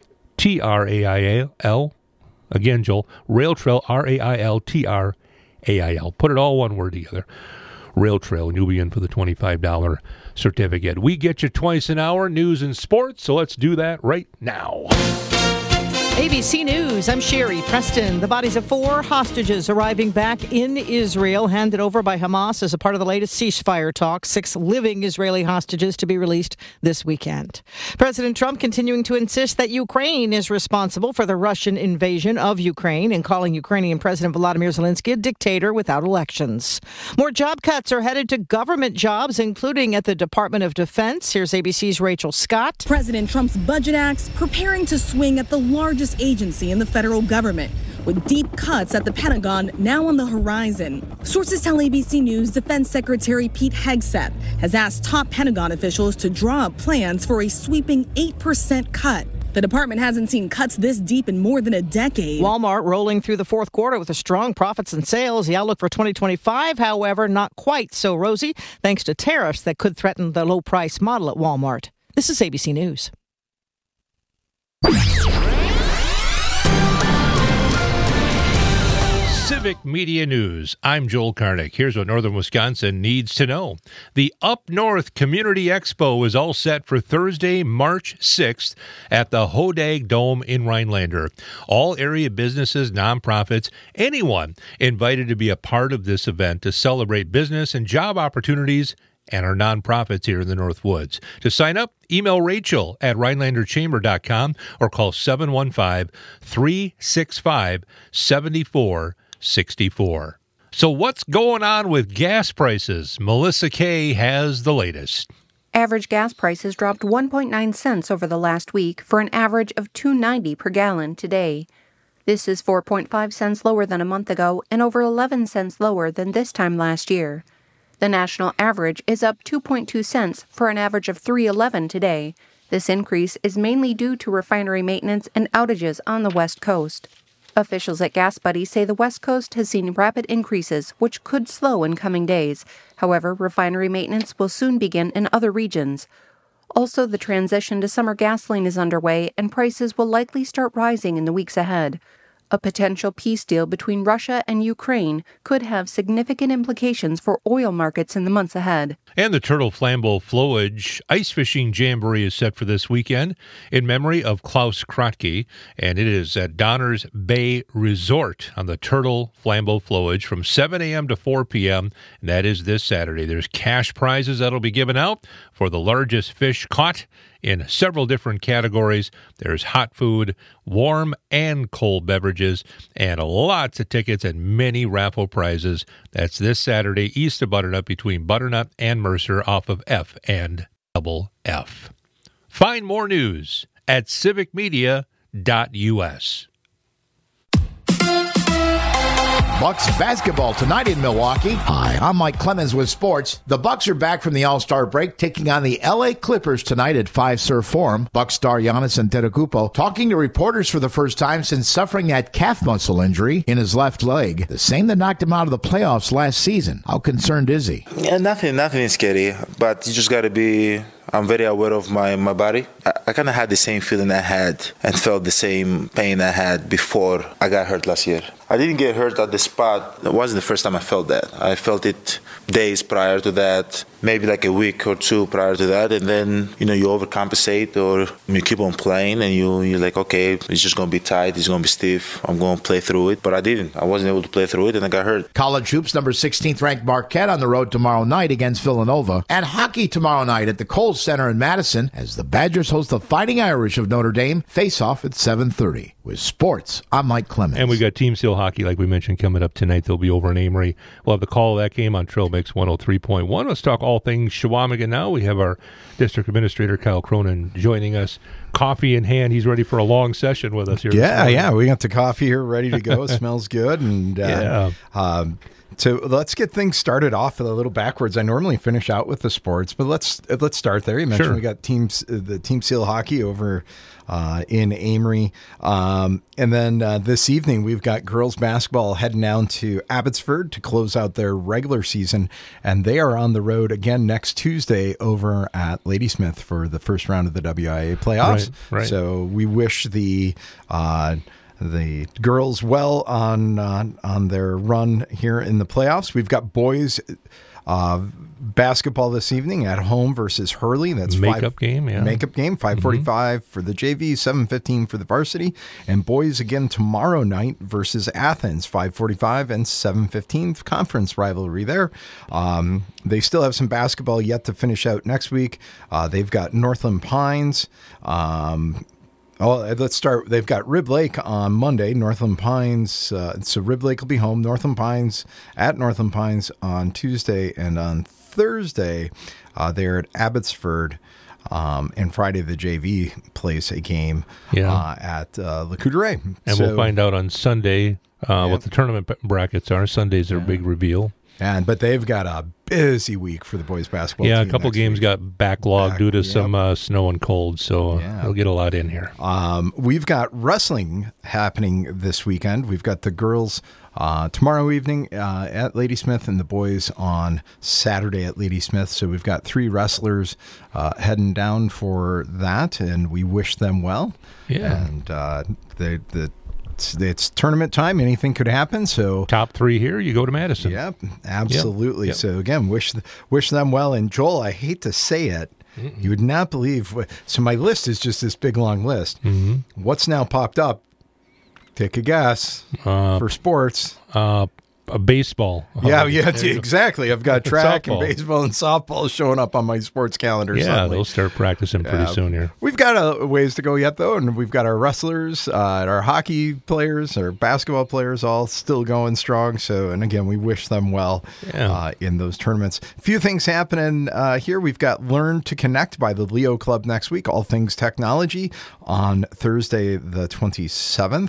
S6: TRAIL. Again, Joel, rail trail, RAIL TRAIL. Put it all one word together. Rail trail, and you'll be in for the $25 certificate. We get you twice an hour, news and sports, so let's do that right now.
S3: ABC News, I'm Sherry Preston. The bodies of 4 hostages arriving back in Israel, handed over by Hamas as a part of the latest ceasefire talks. 6 living Israeli hostages to be released this weekend. President Trump continuing to insist that Ukraine is responsible for the Russian invasion of Ukraine and calling Ukrainian President Volodymyr Zelensky a dictator without elections. More job cuts are headed to government jobs, including at the Department of Defense. Here's ABC's Rachel Scott.
S4: President Trump's budget acts preparing to swing at the largest agency in the federal government, with deep cuts at the Pentagon now on the horizon. Sources tell ABC News Defense Secretary Pete Hegseth has asked top Pentagon officials to draw up plans for a sweeping 8% cut. The department hasn't seen cuts this deep in more than a decade.
S3: Walmart rolling through the fourth quarter with a strong profits and sales. The outlook for 2025, however, not quite so rosy, thanks to tariffs that could threaten the low-price model at Walmart. This is ABC News.
S6: Civic Media News. I'm Joel Karnick. Here's what Northern Wisconsin needs to know. The Up North Community Expo is all set for Thursday, March 6th at the Hodag Dome in Rhinelander. All area businesses, nonprofits, anyone invited to be a part of this event to celebrate business and job opportunities and our nonprofits here in the North Woods. To sign up, email Rachel at RhinelanderChamber.com or call 715-365-7464. So what's going on with gas prices? Melissa Kay has the latest.
S7: Average gas prices dropped 1.9 cents over the last week for an average of $2.90 per gallon today. This is 4.5 cents lower than a month ago and over 11 cents lower than this time last year. The national average is up 2.2 cents for an average of $3.11 today. This increase is mainly due to refinery maintenance and outages on the West Coast. Officials at Gas Buddy say the West Coast has seen rapid increases, which could slow in coming days. However, refinery maintenance will soon begin in other regions. Also, the transition to summer gasoline is underway, and prices will likely start rising in the weeks ahead. A potential peace deal between Russia and Ukraine could have significant implications for oil markets in the months ahead.
S6: And the Turtle Flambeau Flowage Ice Fishing Jamboree is set for this weekend in memory of Klaus Kratke, and it is at Donner's Bay Resort on the Turtle Flambeau Flowage from 7 a.m. to 4 p.m., and that is this Saturday. There's cash prizes that'll be given out for the largest fish caught in several different categories. There's hot food, warm and cold beverages, and lots of tickets and many raffle prizes. That's this Saturday east of Butternut between Butternut and Mercer off of F and Double F. Find more news at civicmedia.us.
S8: Bucks basketball tonight in Milwaukee. Hi, I'm Mike Clemens with sports. The Bucks are back from the All-Star break, taking on the LA Clippers tonight at Fiserv Forum. Bucks star Giannis Antetokounmpo talking to reporters for the first time since suffering that calf muscle injury in his left leg, the same that knocked him out of the playoffs last season. How concerned is he?
S9: Yeah, nothing is scary, but you just got to be... I'm very aware of my body. I kind of had the same feeling I had and felt the same pain I had before I got hurt last year. I didn't get hurt at the spot. It wasn't the first time I felt that. I felt it days prior to that, maybe like a week or two prior to that, and then, you overcompensate or you keep on playing and you're like, okay, it's just going to be tight, it's going to be stiff, I'm going to play through it. But I didn't. I wasn't able to play through it and I got hurt.
S8: College hoops, number 16th ranked Marquette on the road tomorrow night against Villanova, and hockey tomorrow night at the Kohl's Center in Madison as the Badgers host the Fighting Irish of Notre Dame. Face off at 7:30. With sports, I'm Mike Clemens.
S6: And we got Team Seal hockey, like we mentioned, coming up tonight. They'll be over in Amory. We'll have the call of that game on Trail Mix 103.1. Let's talk all things Shawamigan now. We have our District Administrator, Kyle Cronin, joining us. coffee in hand. He's ready for a long session with us here.
S17: Yeah. We got the coffee here ready to go. It smells good. And so let's get things started off a little backwards. I normally finish out with the sports, but let's start there. You mentioned we got the Team Seal hockey over in Amory. And then this evening, we've got girls basketball heading down to Abbotsford to close out their regular season. And they are on the road again next Tuesday over at Ladysmith for the first round of the WIA playoffs.
S6: Right.
S17: So we wish the girls well on their run here in the playoffs. We've got boys basketball this evening at home versus Hurley. That's
S6: makeup game,
S17: 5:45 for the JV, 7:15 for the varsity, and boys again tomorrow night versus Athens, 5:45 and 7:15 conference rivalry there. They still have some basketball yet to finish out next week. They've got Northland Pines. Let's start. They've got Rib Lake on Monday. Northland Pines. So Rib Lake will be home. Northland Pines at Northland Pines on Tuesday, and on Thursday they're at Abbotsford. And Friday the JV plays a game at Le Coudray.
S6: And we'll find out on Sunday what the tournament brackets are. Sunday's their big reveal.
S17: But they've got a busy week for the boys basketball team.
S6: Yeah, a couple games got backlogged due to some snow and cold, so they'll get a lot in here.
S17: We've got wrestling happening this weekend. We've got the girls tomorrow evening at Ladysmith and the boys on Saturday at Ladysmith. So we've got 3 wrestlers heading down for that, and we wish them well.
S6: Yeah.
S17: And it's tournament time. Anything could happen. So
S6: top 3 here, you go to Madison.
S17: Yep, absolutely.
S6: Yep.
S17: So again, wish them well. And Joel, I hate to say it, you would not believe. So my list is just this big long list.
S6: Mm-hmm.
S17: What's now popped up? Take a guess for sports.
S6: Baseball.
S17: Exactly. I've got track and baseball and softball showing up on my sports calendar.
S6: Yeah,
S17: suddenly.
S6: They'll start practicing pretty soon here.
S17: We've got a ways to go yet, though, and we've got our wrestlers, our hockey players, our basketball players all still going strong. So, and again, we wish them well in those tournaments. A few things happening here. We've got Learn to Connect by the Leo Club next week, all things technology, on Thursday the 27th.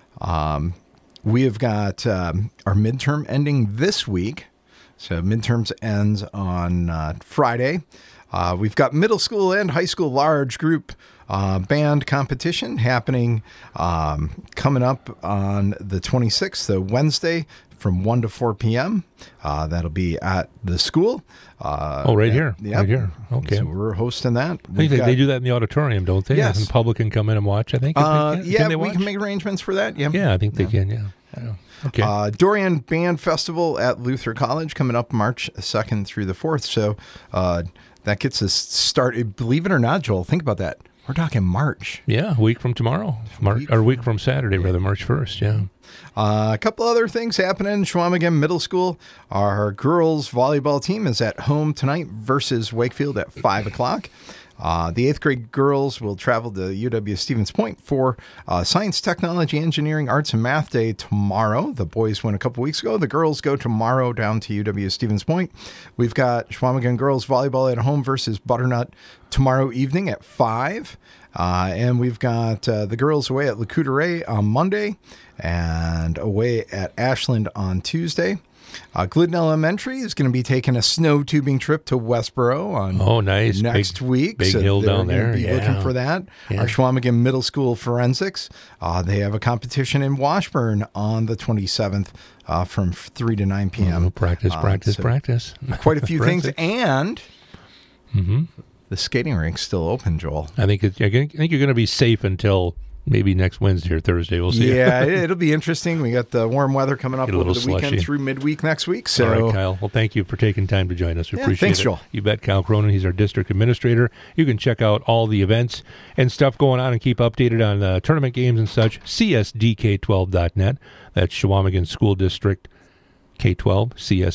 S17: We have got our midterm ending this week. So midterms ends on Friday. We've got middle school and high school large group band competition happening coming up on the 26th, so Wednesday from 1 to 4 p.m. That'll be at the school.
S6: Right here.
S17: Yep.
S6: Right here. Okay.
S17: So we're hosting that.
S6: I think they do that in the auditorium, don't they?
S17: Yes.
S6: And the public can come in and watch, I think.
S17: We can make arrangements for that.
S6: Yeah, I think they can, yeah. Okay.
S17: Dorian Band Festival at Luther College coming up March 2nd through the 4th. So that gets us started. Believe it or not, Joel, think about that. We're talking March.
S6: Yeah, a week from tomorrow. A week from Saturday, rather, March 1st, yeah.
S17: A couple other things happening in Chequamegon Middle School. Our girls volleyball team is at home tonight versus Wakefield at 5 o'clock. The 8th grade girls will travel to UW Stevens Point for Science, Technology, Engineering, Arts, and Math Day tomorrow. The boys went a couple weeks ago. The girls go tomorrow down to UW Stevens Point. We've got Chequamegon girls volleyball at home versus Butternut tomorrow evening at 5. And we've got the girls away at Le Coudray on Monday and away at Ashland on Tuesday. Glidden Elementary is going to be taking a snow tubing trip to Westboro on next week.
S6: Big hill down there.
S17: Be looking for that. Yeah. Our Chequamegon Middle School Forensics, they have a competition in Washburn on the 27th from 3 to 9 p.m.
S6: Practice.
S17: Quite a few things. And the skating rink's still open, Joel.
S6: I think you're going to be safe until maybe next Wednesday or Thursday. We'll see.
S17: Yeah, it'll be interesting. We got the warm weather coming up over the weekend through midweek next week. So.
S6: All right, Kyle. Well, thank you for taking time to join us. We appreciate
S17: thanks,
S6: it.
S17: Joel.
S6: You bet, Kyle Cronin. He's our district administrator. You can check out all the events and stuff going on and keep updated on tournament games and such. CSDK12.net. That's Chequamegon School District K-12,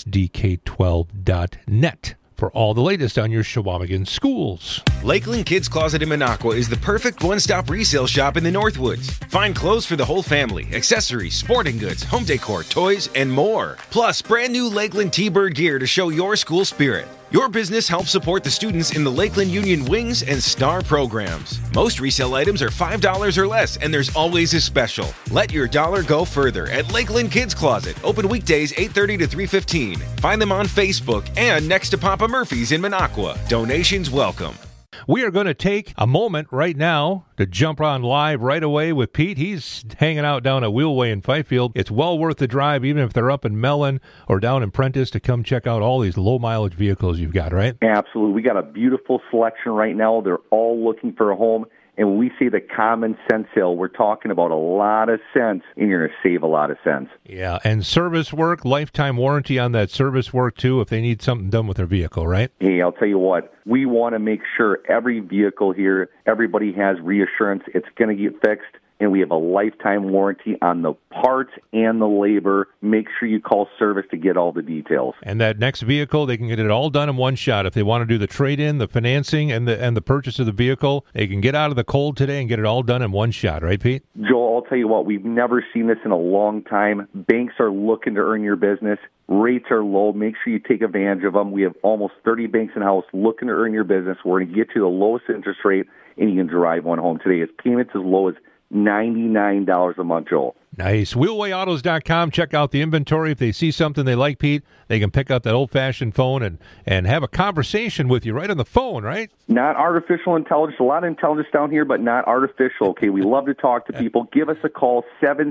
S6: CSDK12.net. For all the latest on your Chequamegon schools.
S18: Lakeland Kids Closet in Minocqua is the perfect one-stop resale shop in the Northwoods. Find clothes for the whole family, accessories, sporting goods, home decor, toys, and more. Plus, brand new Lakeland T-Bird gear to show your school spirit. Your business helps support the students in the Lakeland Union Wings and STAR programs. Most resale items are $5 or less, and there's always a special. Let your dollar go further at Lakeland Kids Closet, open weekdays 8:30 to 3:15. Find them on Facebook and next to Papa Murphy's in Minocqua. Donations welcome.
S6: We are going to take a moment right now to jump on live right away with Pete. He's hanging out down at Wheelway in Fifield. It's well worth the drive, even if they're up in Mellon or down in Prentice, to come check out all these low-mileage vehicles you've got, right?
S19: Absolutely. We got a beautiful selection right now. They're all looking for a home. And when we say the common sense sale, we're talking about a lot of sense, and you're going to save a lot of sense.
S6: Yeah, and service work, lifetime warranty on that service work, too, if they need something done with their vehicle, right?
S19: Hey, I'll tell you what, we want to make sure every vehicle here, everybody has reassurance it's going to get fixed, and we have a lifetime warranty on the parts and the labor. Make sure you call service to get all the details.
S6: And that next vehicle, they can get it all done in one shot. If they want to do the trade-in, the financing, and the purchase of the vehicle, they can get out of the cold today and get it all done in one shot, right, Pete?
S19: Joel, I'll tell you what, we've never seen this in a long time. Banks are looking to earn your business. Rates are low. Make sure you take advantage of them. We have almost 30 banks in-house looking to earn your business. We're going to get you the lowest interest rate, and you can drive one home today. It's payments as low as $99 a month, Joel.
S6: Nice. WheelwayAutos.com. Check out the inventory. If they see something they like, Pete, they can pick up that old-fashioned phone and have a conversation with you right on the phone, right?
S19: Not artificial intelligence. A lot of intelligence down here, but not artificial. Okay, we love to talk to people. Give us a call,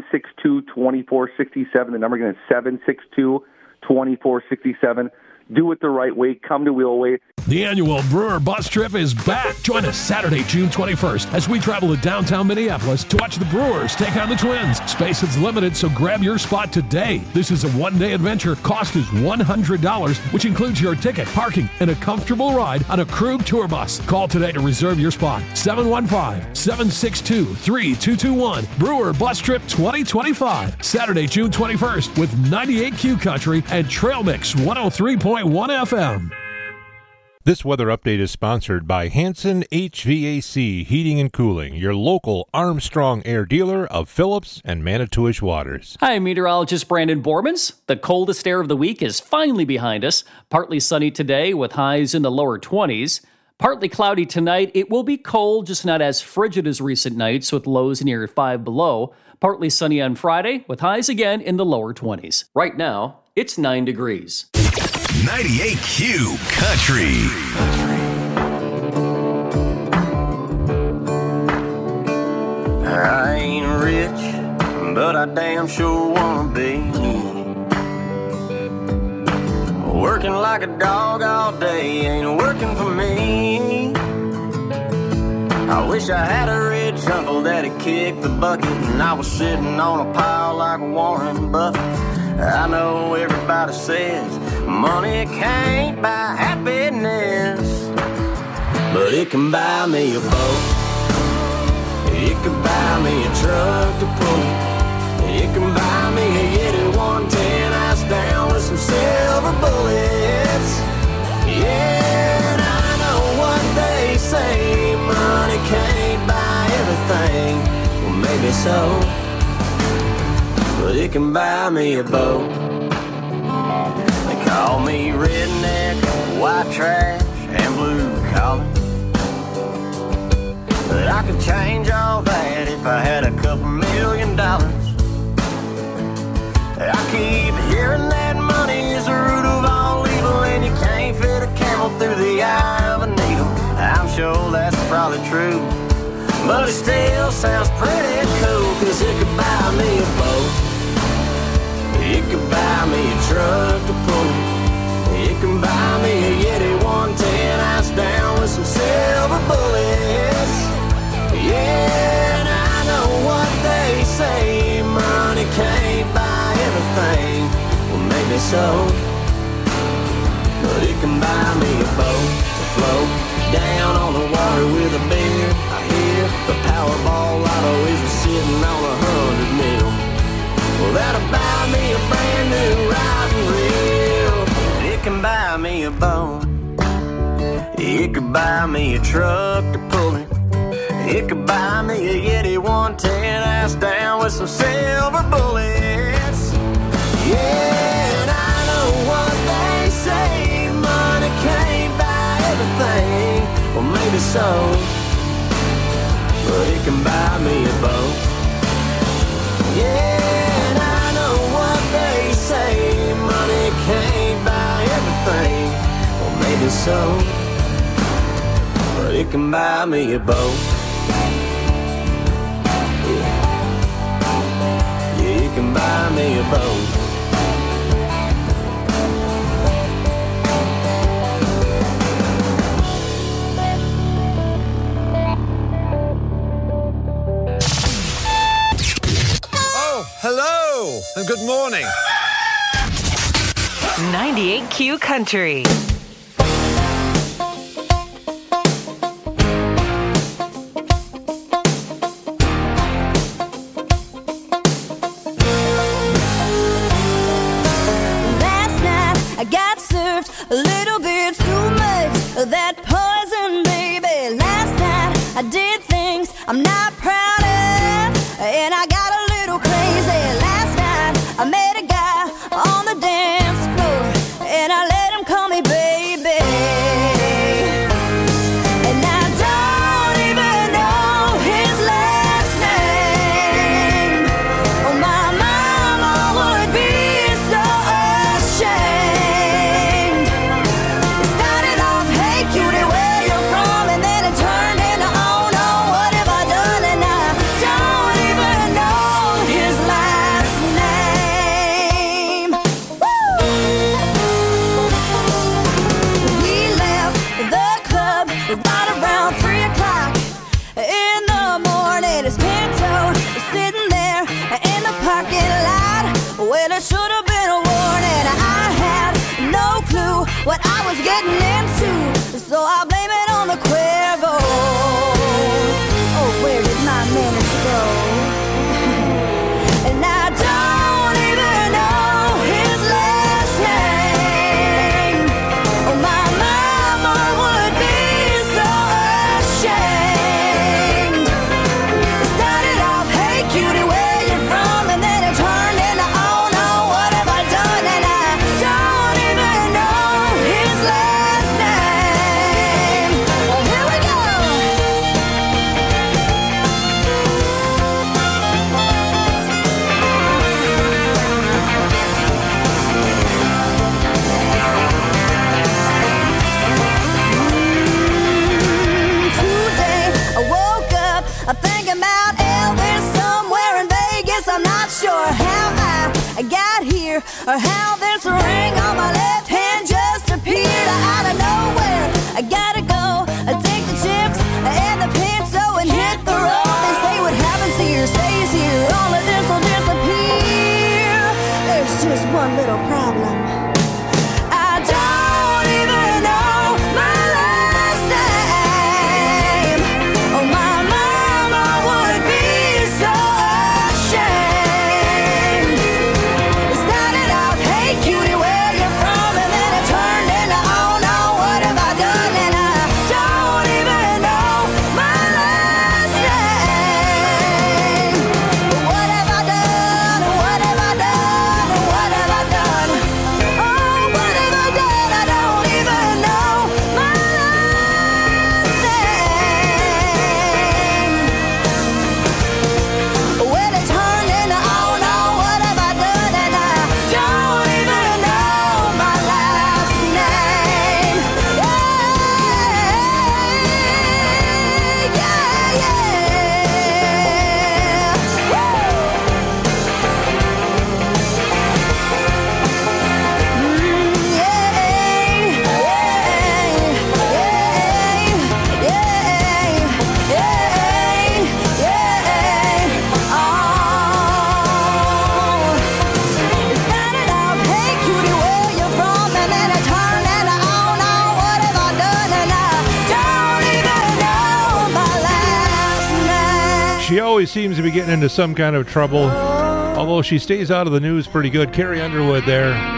S19: 762-2467. The number again is 762-2467. Do it the right way. Come to Wheelway.
S20: The annual Brewer Bus Trip is back. Join us Saturday, June 21st, as we travel to downtown Minneapolis to watch the Brewers take on the Twins. Space is limited, so grab your spot today. This is a one-day adventure. Cost is $100, which includes your ticket, parking, and a comfortable ride on a Krug tour bus. Call today to reserve your spot. 715-762-3221. Brewer Bus Trip 2025. Saturday, June 21st, with 98Q Country and Trail Mix 103.1 FM.
S6: This weather update is sponsored by Hanson HVAC Heating and Cooling, your local Armstrong Air dealer of Phillips and Manitowish Waters.
S11: Hi, meteorologist Brandon Bormans. The coldest air of the week is finally behind us. Partly sunny today with highs in the lower 20s. Partly cloudy tonight. It will be cold, just not as frigid as recent nights with lows near 5 below. Partly sunny on Friday with highs again in the lower 20s. Right now, it's 9 degrees.
S13: 98Q Country.
S16: I ain't rich, but I damn sure wanna be. Working like a dog all day ain't working for me. I wish I had a rich uncle that'd kick the bucket and I was sitting on a pile like Warren Buffett. I know everybody says money can't buy happiness, but it can buy me a boat. It can buy me a truck to pull. It can buy me a Yeti 110 ice down with some silver bullets. Yeah, and I know what they say, money can't buy everything. Well, maybe so, but it can buy me a boat. They call me redneck, white trash, and blue collar, but I could change all that if I had $2 million. I keep hearing that money is the root of all evil, and you can't fit a camel through the eye of a needle. I'm sure that's probably true, but it still sounds pretty cool, 'cause it could buy me a boat. It could buy me a truck to pull. It can buy me a Yeti 110 ice down with some silver bullets. Yeah, and I know what they say, money can't buy everything. Well, maybe so, but it can buy me a boat to float down on the water with a beer. I hear the Powerball lotto is sitting on 100 mil. Well, that'll buy me a brand new riding reel. It can buy me a boat. It could buy me a truck to pull it. It could buy me a Yeti 110 ass down with some silver bullets. Yeah, and I know what they say, money can't maybe so, but it can buy me a boat. Yeah, and I know what they say, money can't buy everything. Well, maybe so, but it can buy me a boat. Yeah, it can buy me a boat.
S21: Hello and good morning.
S22: 98Q Country.
S23: Last night I got served a little bit too much of that poison, baby. Last night I did things I'm not proud of, and I got a little crazy. Last night I met a guy on the dance floor, and I let him call me baby. And I don't even know his last name. Oh, my mama would be so ashamed. It started off, hey cutie, where you from? And then it turned into, oh no, what have I done? And I don't even know his last name. Woo! We left the club right around 3 o'clock in the morning. His Pinto was sitting there in the parking lot. Well, it should have been a warning. I had no clue what I was getting into, so I blame it on the Cuervo. Oh, where did my minutes go? And I don't even know his last name. Oh, my mama would be so ashamed. It started off, hey cutie, where you from? And then it turned into, oh no, what have I done? And I don't even know his last name. Well, here we go. Today I woke up thinking about Elvis somewhere in Vegas. I'm not sure how I got here or how this ring on my left hand just appeared out of nowhere. I gotta go take the chips and the Pinto and hit the road. They say what happens here stays here. All of this will disappear. There's just one little problem. I don't even know my last name. Oh, my mama would be so ashamed. It started out, hey cutie, where you from? And then it turned into, oh no, what have I done? And I don't even know my last name. What have I done? What have I done? What have I done? Oh, what have I done? I don't even know my last name. Well, it turned into, oh no, what have I done? And I don't even know my last name. It started out, hey cutie, where you from? And then it turned into, oh no, what have I done? And I don't even know my last name.
S6: She always seems to be getting into some kind of trouble, although she stays out of the news pretty good. Carrie Underwood there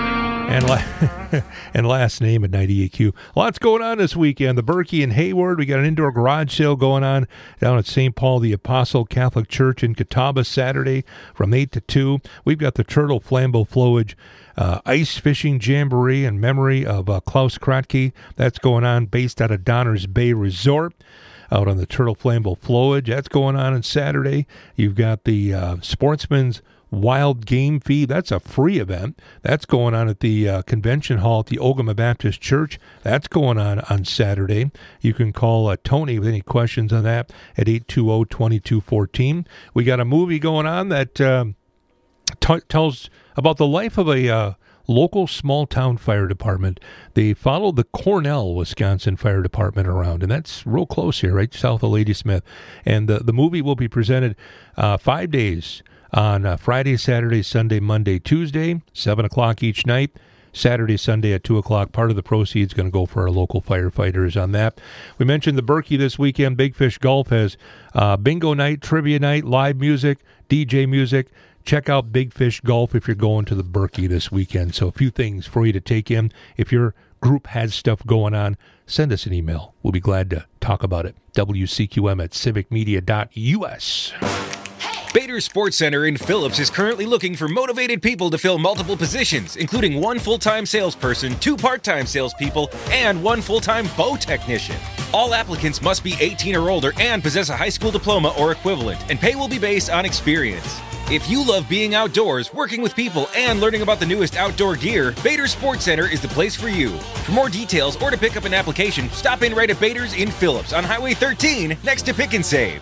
S6: And last name at 98Q. Lots going on this weekend. The Berkey in Hayward. We got an indoor garage sale going on down at St. Paul the Apostle Catholic Church in Catawba Saturday from 8 to 2. We've got the Turtle Flambeau Flowage ice fishing jamboree in memory of Klaus Kratke. That's going on based out of Donner's Bay Resort out on the Turtle Flambeau Flowage. That's going on Saturday. You've got the Sportsman's Wild Game Feed. That's a free event. That's going on at the Convention Hall at the Ogama Baptist Church. That's going on Saturday. You can call Tony with any questions on that at 820-2214. We got a movie going on that tells about the life of a local small-town fire department. They followed the Cornell, Wisconsin Fire Department around, and that's real close here, right south of Ladysmith. And the movie will be presented 5 days on Friday, Saturday, Sunday, Monday, Tuesday, 7 o'clock each night. Saturday, Sunday at 2 o'clock. Part of the proceeds going to go for our local firefighters on that. We mentioned the Berkey this weekend. Big Fish Golf has bingo night, trivia night, live music, DJ music. Check out Big Fish Golf if you're going to the Berkey this weekend. So a few things for you to take in. If your group has stuff going on, send us an email. We'll be glad to talk about it. WCQM@civicmedia.us.
S18: Bader Sports Center in Phillips is currently looking for motivated people to fill multiple positions, including 1 full-time salesperson, 2 part-time salespeople, and 1 full-time bow technician. All applicants must be 18 or older and possess a high school diploma or equivalent, and pay will be based on experience. If you love being outdoors, working with people, and learning about the newest outdoor gear, Bader Sports Center is the place for you. For more details or to pick up an application, stop in right at Bader's in Phillips on Highway 13 next to Pick and Save.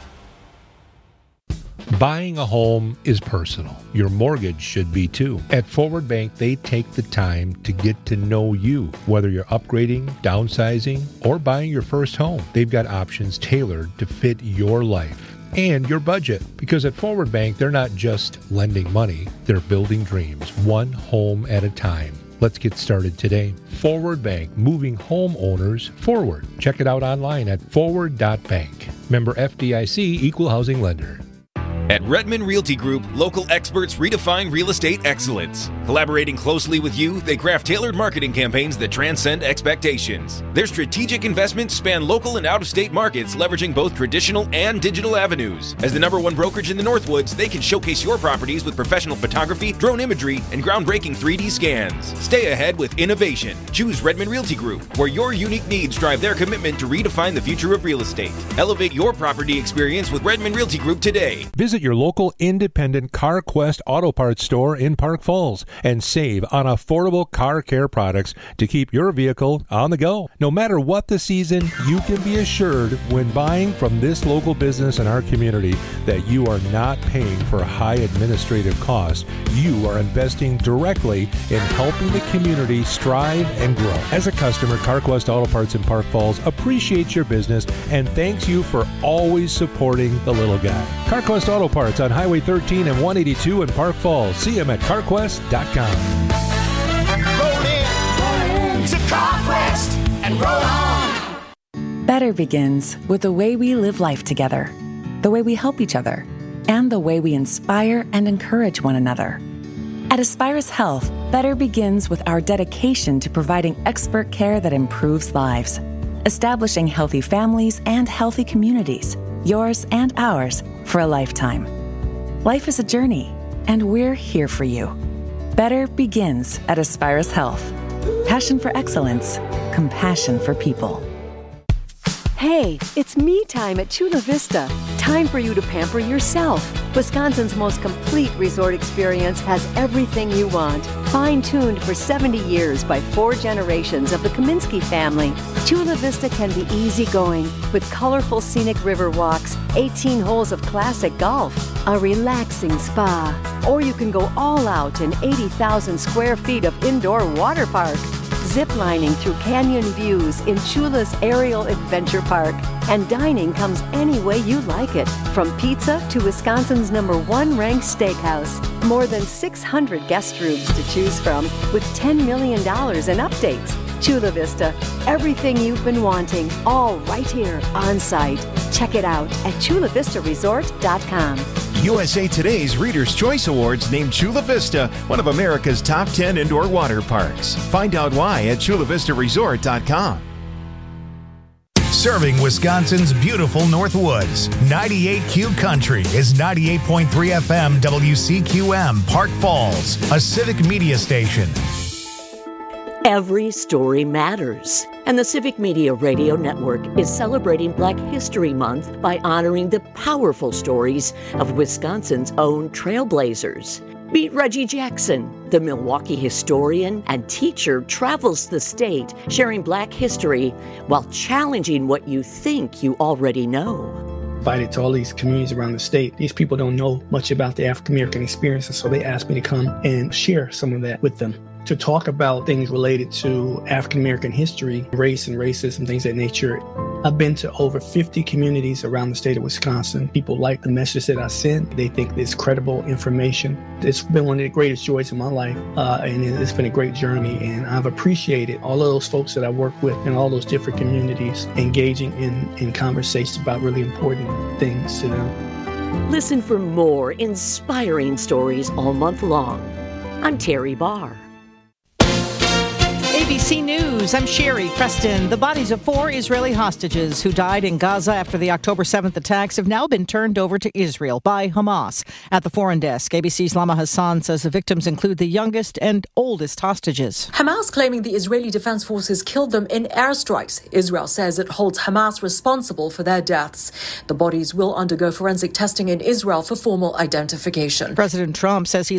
S6: Buying a home is personal. Your mortgage should be too. At Forward Bank, they take the time to get to know you. Whether you're upgrading, downsizing, or buying your first home, they've got options tailored to fit your life and your budget. Because at Forward Bank, they're not just lending money, they're building dreams, one home at a time. Let's get started today. Forward Bank, moving homeowners forward. Check it out online at forward.bank. Member FDIC, Equal Housing Lender.
S18: At Redmond Realty Group, local experts redefine real estate excellence. Collaborating closely with you, they craft tailored marketing campaigns that transcend expectations. Their strategic investments span local and out-of-state markets, leveraging both traditional and digital avenues. As the #1 brokerage in the Northwoods, they can showcase your properties with professional photography, drone imagery, and groundbreaking 3D scans. Stay ahead with innovation. Choose Redmond Realty Group, where your unique needs drive their commitment to redefine the future of real estate. Elevate your property experience with Redmond Realty Group today.
S6: Visit your local independent CarQuest Auto Parts store in Park Falls and save on affordable car care products to keep your vehicle on the go. No matter what the season, you can be assured when buying from this local business in our community that you are not paying for high administrative costs. You are investing directly in helping the community strive and grow. As a customer, CarQuest Auto Parts in Park Falls appreciates your business and thanks you for always supporting the little guy. CarQuest Auto Parts on Highway 13 and 182 in Park Falls. See them at CarQuest.com.
S14: Roll in to CarQuest and roll on.
S2: Better begins with the way we live life together, the way we help each other, and the way we inspire and encourage one another. At Aspirus Health, better begins with our dedication to providing expert care that improves lives, establishing healthy families and healthy communities, yours and ours, for a lifetime. Life is a journey, and we're here for you. Better begins at Aspirus Health. Passion for excellence, compassion for people.
S5: Hey, it's me time at Chula Vista. Time for you to pamper yourself. Wisconsin's most complete resort experience has everything you want. Fine-tuned for 70 years by 4 generations of the Kaminsky family, Chula Vista can be easygoing with colorful scenic river walks, 18 holes of classic golf, a relaxing spa, or you can go all out in 80,000 square feet of indoor water park. Ziplining through canyon views in Chula's Aerial Adventure Park. And dining comes any way you like it, from pizza to Wisconsin's #1 ranked steakhouse. More than 600 guest rooms to choose from, with $10 million in updates. Chula Vista, everything you've been wanting, all right here on site. Check it out at chulavistaresort.com.
S1: USA Today's Reader's Choice Awards named Chula Vista one of America's top 10 indoor water parks. Find out why at chulavistaresort.com.
S12: Serving Wisconsin's beautiful North Woods, 98Q Country is 98.3 FM WCQM, Park Falls, a civic media station.
S21: Every story matters, and the Civic Media Radio Network is celebrating Black History Month by honoring the powerful stories of Wisconsin's own trailblazers. Meet Reggie Jackson, the Milwaukee historian and teacher, travels the state sharing Black history while challenging what you think you already know.
S24: Invited to all these communities around the state. These people don't know much about the African American experience, and so they asked me to come and share some of that with them. To talk about things related to African American history, race and racism, things of that nature. I've been to over 50 communities around the state of Wisconsin. People like the message that I send. They think it's credible information. It's been one of the greatest joys of my life, and it's been a great journey. And I've appreciated all of those folks that I work with in all those different communities, engaging in conversations about really important things to them.
S21: Listen for more inspiring stories all month long. I'm Terry Barr.
S3: ABC News, I'm Sherry Preston. The bodies of 4 Israeli hostages who died in Gaza after the October 7th attacks have now been turned over to Israel by Hamas. At the foreign desk, ABC's Lama Hassan says the victims include the youngest and oldest hostages.
S25: Hamas claiming the Israeli Defense Forces killed them in airstrikes. Israel says it holds Hamas responsible for their deaths. The bodies will undergo forensic testing in Israel for formal identification.
S3: President Trump says he